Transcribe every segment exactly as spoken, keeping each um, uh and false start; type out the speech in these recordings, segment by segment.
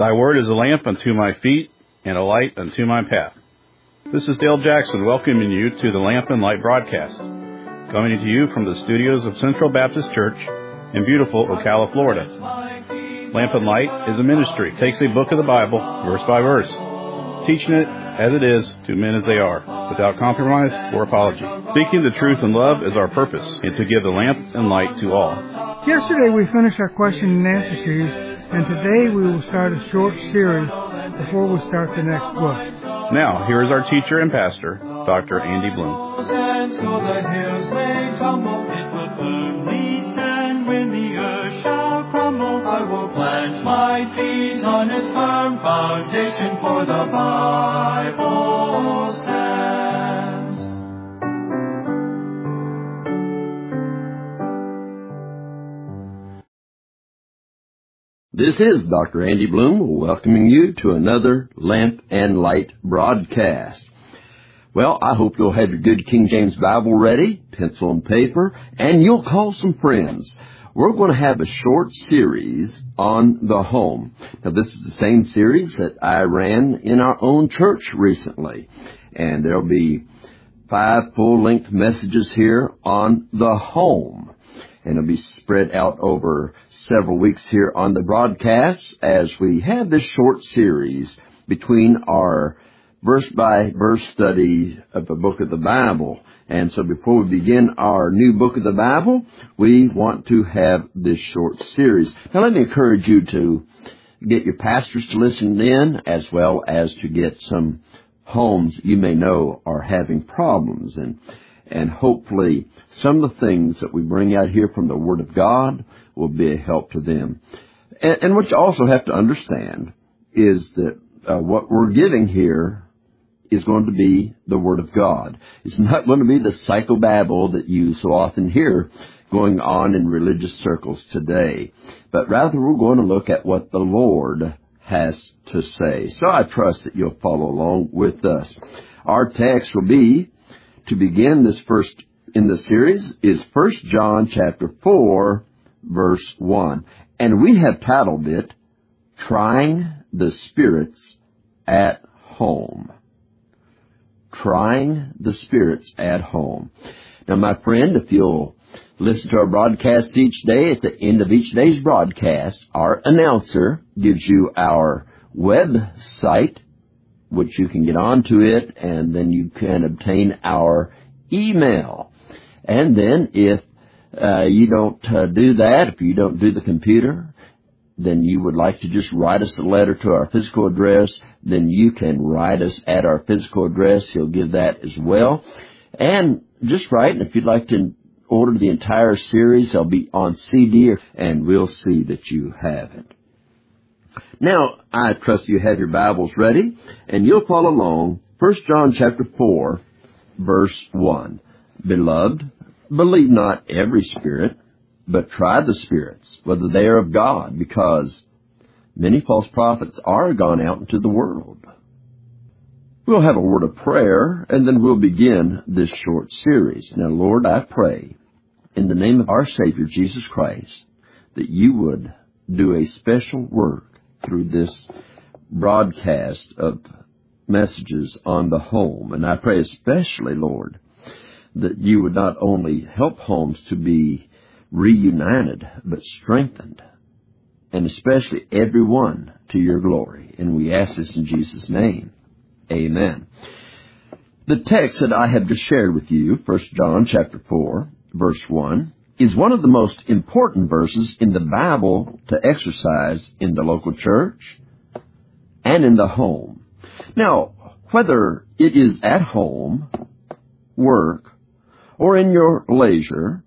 Thy word is a lamp unto my feet and a light unto my path. This is Dale Jackson welcoming you to the Lamp and Light broadcast, coming to you from the studios of Central Baptist Church in beautiful Ocala, Florida. Lamp and Light is a ministry. It takes a book of the Bible, verse by verse, teaching it as it is to men as they are, without compromise or apology. Speaking the truth in love is our purpose, and to give the lamp and light to all. Yesterday we finished our question and answer series, and today we will start a short series before we start the next book. Now, here is our teacher and pastor, Doctor Andy Bloom. I will plant my feet on its firm foundation, for the Bible stands. This is Doctor Andy Bloom welcoming you to another Lamp and Light broadcast. Well, I hope you'll have your good King James Bible ready, pencil and paper, and you'll call some friends. We're going to have a short series on the home. Now, this is the same series that I ran in our own church recently. And there'll be five full-length messages here on the home. And it'll be spread out over several weeks here on the broadcast as we have this short series between our verse-by-verse study of the book of the Bible. And so before we begin our new book of the Bible, we want to have this short series. Now let me encourage you to get your pastors to listen in, as well as to get some homes you may know are having problems. And, and hopefully some of the things that we bring out here from the Word of God will be a help to them. And, and what you also have to understand is that uh, what we're giving here is going to be the Word of God. It's not going to be the psychobabble that you so often hear going on in religious circles today, but rather we're going to look at what the Lord has to say. So I trust that you'll follow along with us. Our text will be, to begin this first in the series, is First John chapter four, verse one. And we have titled it, Trying the Spirits at Home. Trying the Spirits at Home. Now, my friend, if you'll listen to our broadcast each day, at the end of each day's broadcast, our announcer gives you our website, which you can get onto it, and then you can obtain our email. And then if uh, you don't uh, do that, if you don't do the computer, then you would like to just write us a letter to our physical address, then you can write us at our physical address. He'll give that as well. And just write, and if you'd like to order the entire series, they'll be on C D, and we'll see that you have it. Now, I trust you have your Bibles ready, and you'll follow along. First John chapter four, verse one. Beloved, believe not every spirit, but try the spirits, whether they are of God, because many false prophets are gone out into the world. We'll have a word of prayer, and then we'll begin this short series. Now, Lord, I pray, in the name of our Savior, Jesus Christ, that you would do a special work through this broadcast of messages on the home. And I pray especially, Lord, that you would not only help homes to be reunited, but strengthened, and especially everyone to your glory. And we ask this in Jesus' name. Amen. The text that I have just shared with you, First John chapter four, verse one, is one of the most important verses in the Bible to exercise in the local church and in the home. Now, whether it is at home, work, or in your leisure,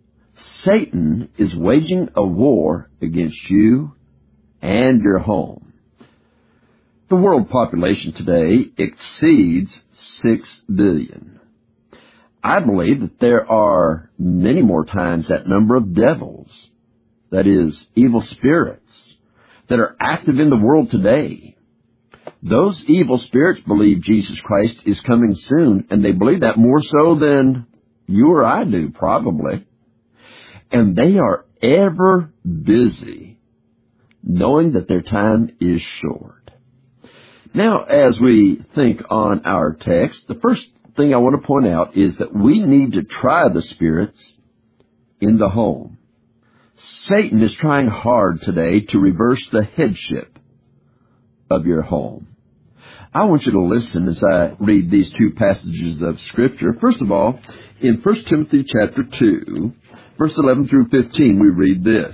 Satan is waging a war against you and your home. The world population today exceeds six billion. I believe that there are many more times that number of devils, that is, evil spirits, that are active in the world today. Those evil spirits believe Jesus Christ is coming soon, and they believe that more so than you or I do, probably. And they are ever busy knowing that their time is short. Now, as we think on our text, the first thing I want to point out is that we need to try the spirits in the home. Satan is trying hard today to reverse the headship of your home. I want you to listen as I read these two passages of Scripture. First of all, in First Timothy chapter two, verse eleven through fifteen, we read this.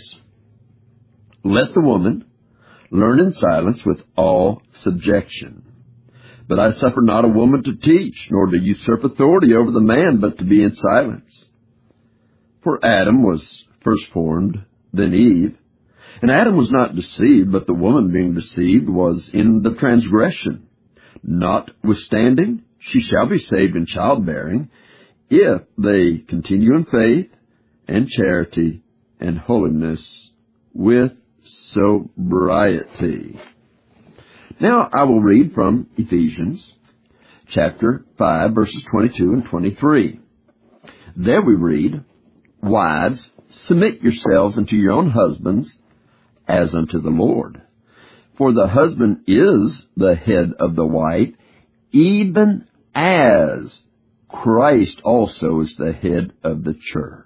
Let the woman learn in silence with all subjection. But I suffer not a woman to teach, nor to usurp authority over the man, but to be in silence. For Adam was first formed, then Eve. And Adam was not deceived, but the woman being deceived was in the transgression. Notwithstanding, she shall be saved in childbearing, if they continue in faith and charity and holiness with sobriety. Now I will read from Ephesians chapter five, verses twenty-two and twenty-three. There we read, Wives, submit yourselves unto your own husbands, as unto the Lord. For the husband is the head of the wife, even as Christ also is the head of the church.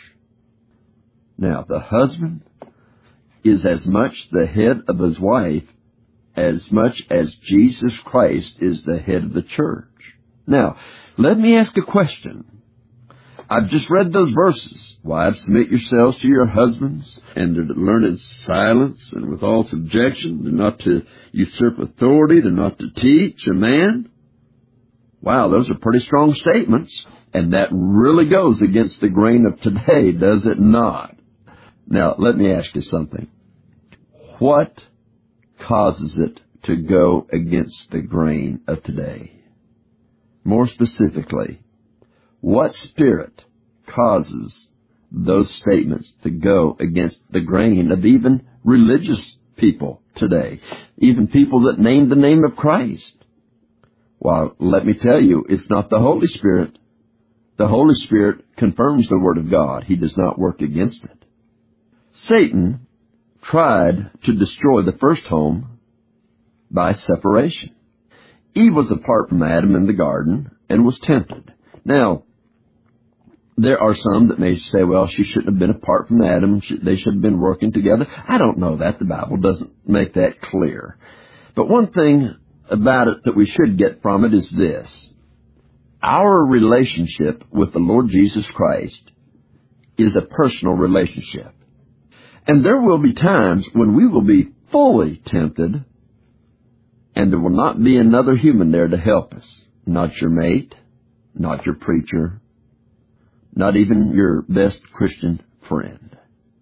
Now, the husband is as much the head of his wife as much as Jesus Christ is the head of the church. Now, let me ask a question. I've just read those verses. Wives, submit yourselves to your husbands, and to learn in silence and with all subjection. They're not to usurp authority. They're not to teach a man. Wow, those are pretty strong statements. And that really goes against the grain of today, does it not? Now, let me ask you something. What causes it to go against the grain of today? More specifically, what spirit causes those statements to go against the grain of even religious people today, even people that name the name of Christ? Well, let me tell you, it's not the Holy Spirit. The Holy Spirit confirms the Word of God. He does not work against it. Satan tried to destroy the first home by separation. Eve was apart from Adam in the garden and was tempted. Now, there are some that may say, well, she shouldn't have been apart from Adam. They should have been working together. I don't know that. The Bible doesn't make that clear. But one thing about it that we should get from it is this. Our relationship with the Lord Jesus Christ is a personal relationship. And there will be times when we will be fully tempted, and there will not be another human there to help us. Not your mate, not your preacher, not even your best Christian friend.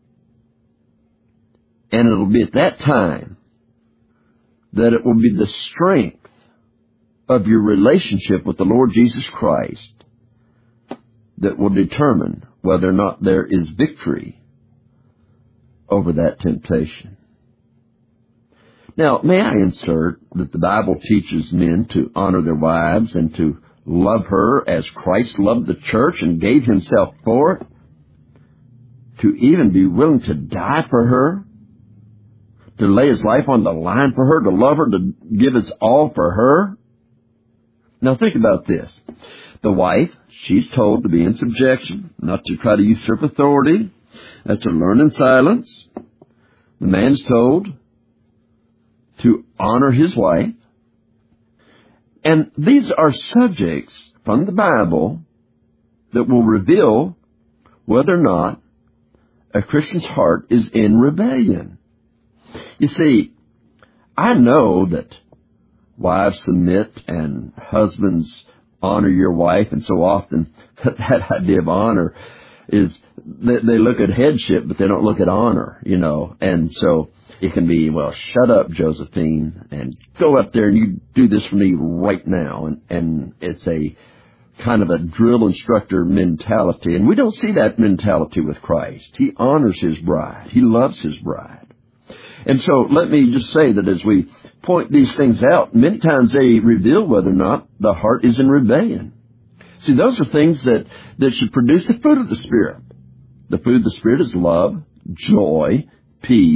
And it'll be at that time that it will be the strength of your relationship with the Lord Jesus Christ that will determine whether or not there is victory over that temptation. Now, may I insert that the Bible teaches men to honor their wives and to love her as Christ loved the church and gave himself for it, to even be willing to die for her, to lay his life on the line for her, to love her, to give his all for her. Now think about this. The wife, she's told to be in subjection, not to try to usurp authority, uh, to learn in silence. The man's told to honor his wife. And these are subjects from the Bible that will reveal whether or not a Christian's heart is in rebellion. You see, I know that wives submit and husbands honor your wife, and so often that idea of honor is they, they look at headship, but they don't look at honor, you know. And so it can be, well, shut up, Josephine, and go up there and you do this for me right now. And, and it's a kind of a drill instructor mentality. And we don't see that mentality with Christ. He honors his bride. He loves his bride. And so let me just say that as we point these things out, many times they reveal whether or not the heart is in rebellion. See, those are things that, that should produce the fruit of the Spirit. The fruit of the Spirit is love, joy, peace,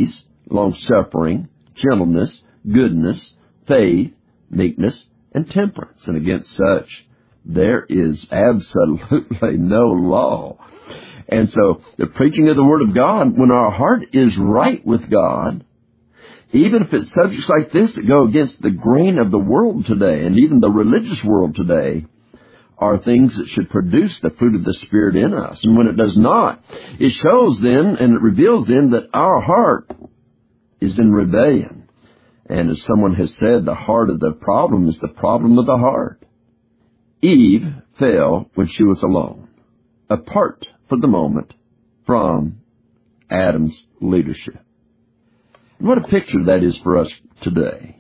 long-suffering, gentleness, goodness, faith, meekness, and temperance. And against such, there is absolutely no law. And so, the preaching of the Word of God, when our heart is right with God, even if it's subjects like this that go against the grain of the world today, and even the religious world today, are things that should produce the fruit of the Spirit in us. And when it does not, it shows then, and it reveals then, that our heart is in rebellion. And as someone has said, the heart of the problem is the problem of the heart. Eve fell when she was alone, apart for the moment from Adam's leadership. What a picture that is for us today.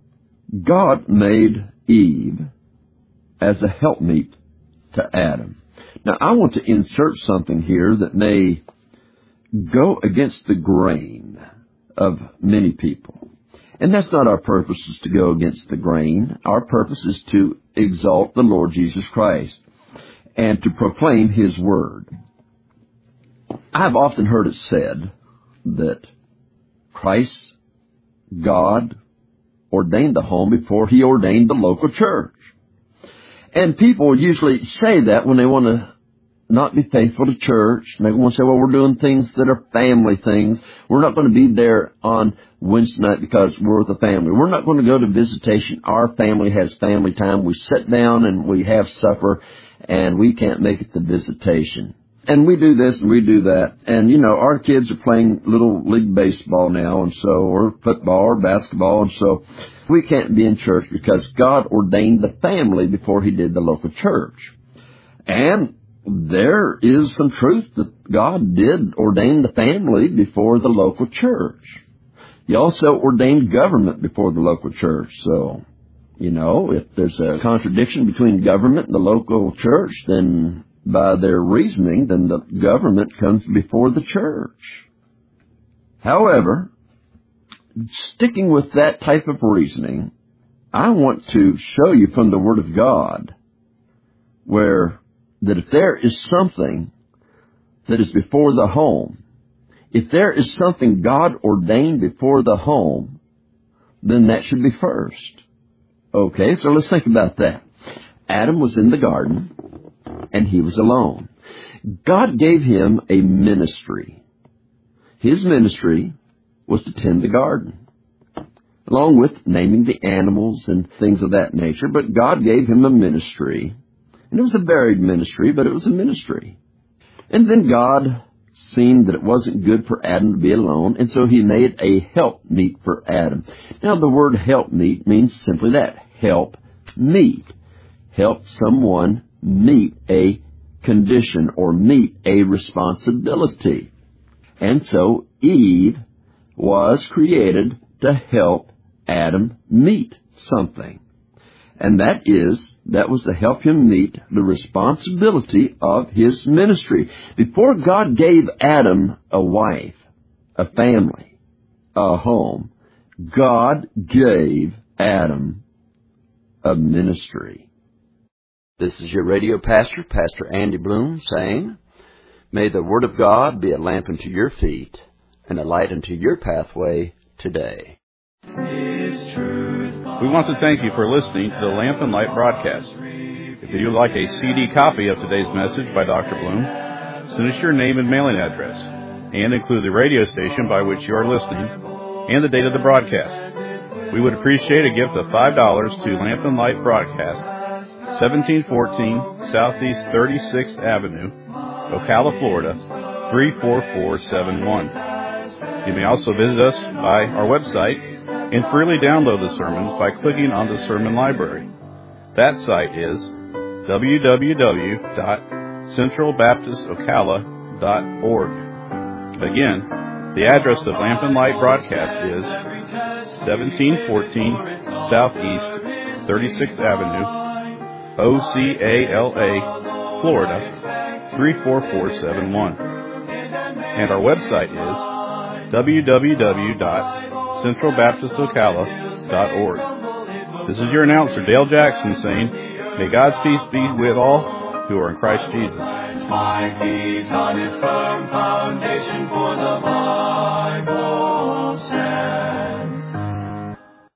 God made Eve as a helpmeet to Adam. Now, I want to insert something here that may go against the grain of many people. And that's not our purpose, is to go against the grain. Our purpose is to exalt the Lord Jesus Christ and to proclaim His Word. I've often heard it said that Christ, God, ordained the home before He ordained the local church. And people usually say that when they want to not be faithful to church. And they want to say, well, we're doing things that are family things. We're not going to be there on Wednesday night because we're with the family. We're not going to go to visitation. Our family has family time. We sit down and we have supper, and we can't make it to visitation. And we do this and we do that. And, you know, our kids are playing little league baseball now, and so, or football or basketball, and so we can't be in church because God ordained the family before He did the local church. And there is some truth that God did ordain the family before the local church. He also ordained government before the local church. So, you know, if there's a contradiction between government and the local church, then by their reasoning, then the government comes before the church. However, sticking with that type of reasoning, I want to show you from the Word of God where that if there is something that is before the home, if there is something God ordained before the home, then that should be first. Okay, so let's think about that. Adam was in the garden, and he was alone. God gave him a ministry. His ministry was to tend the garden, along with naming the animals and things of that nature. But God gave him a ministry, and it was a varied ministry, but it was a ministry. And then God seen that it wasn't good for Adam to be alone, and so He made a helpmeet for Adam. Now, the word helpmeet means simply that, help meet. Help someone meet a condition or meet a responsibility. And so Eve was created to help Adam meet something. And that is, that was to help him meet the responsibility of his ministry. Before God gave Adam a wife, a family, a home, God gave Adam a ministry. This is your radio pastor, Pastor Andy Bloom, saying, may the Word of God be a lamp unto your feet and a light unto your pathway today. We want to thank you for listening to the Lamp and Light broadcast. If you'd like a C D copy of today's message by Doctor Bloom, send us your name and mailing address, and include the radio station by which you are listening and the date of the broadcast. We would appreciate a gift of five dollars to Lamp and Light Broadcast, seventeen fourteen Southeast thirty-sixth Avenue, Ocala, Florida, three four four seven one. You may also visit us by our website and freely download the sermons by clicking on the Sermon Library. That site is w w w dot central baptist ocala dot org. Again, the address of Lamp and Light Broadcast is seventeen fourteen Southeast thirty-sixth Avenue, O C A L A, Florida, three four four seven one. And our website is w w w dot central baptist ocala dot org. This is your announcer, Dale Jackson, saying, may God's peace be with all, who are in Christ Jesus. My feet on its firm foundation, for the Bible says.